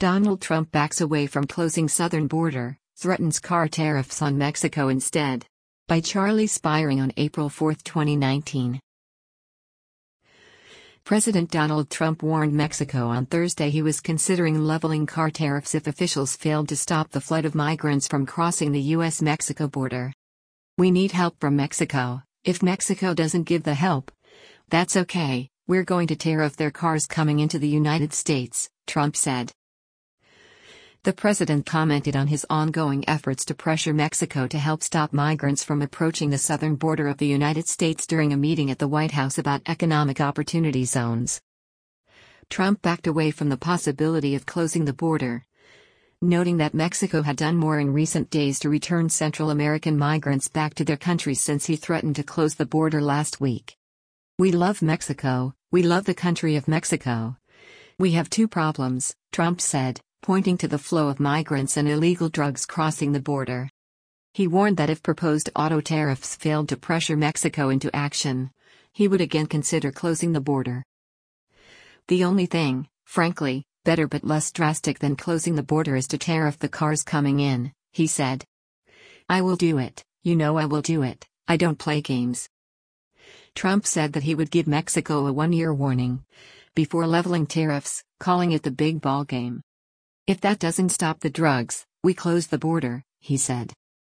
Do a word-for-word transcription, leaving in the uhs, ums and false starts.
Donald Trump backs away from closing southern border, threatens car tariffs on Mexico instead. By Charlie Spiring on April fourth, twenty nineteen. President Donald Trump warned Mexico on Thursday he was considering leveling car tariffs if officials failed to stop the flood of migrants from crossing the U S Mexico border. "We need help from Mexico. If Mexico doesn't give the help, that's okay, we're going to tariff their cars coming into the United States," Trump said. The president commented on his ongoing efforts to pressure Mexico to help stop migrants from approaching the southern border of the United States during a meeting at the White House about economic opportunity zones. Trump backed away from the possibility of closing the border, noting that Mexico had done more in recent days to return Central American migrants back to their country since he threatened to close the border last week. "We love Mexico, we love the country of Mexico. We have two problems," Trump said, pointing to the flow of migrants and illegal drugs crossing the border. He warned that if proposed auto tariffs failed to pressure Mexico into action, he would again consider closing the border. "The only thing, frankly, better but less drastic than closing the border is to tariff the cars coming in," he said. "I will do it, you know I will do it, I don't play games." Trump said that he would give Mexico a one-year warning before leveling tariffs, calling it the big ball game. "If that doesn't stop the drugs, we close the border," he said.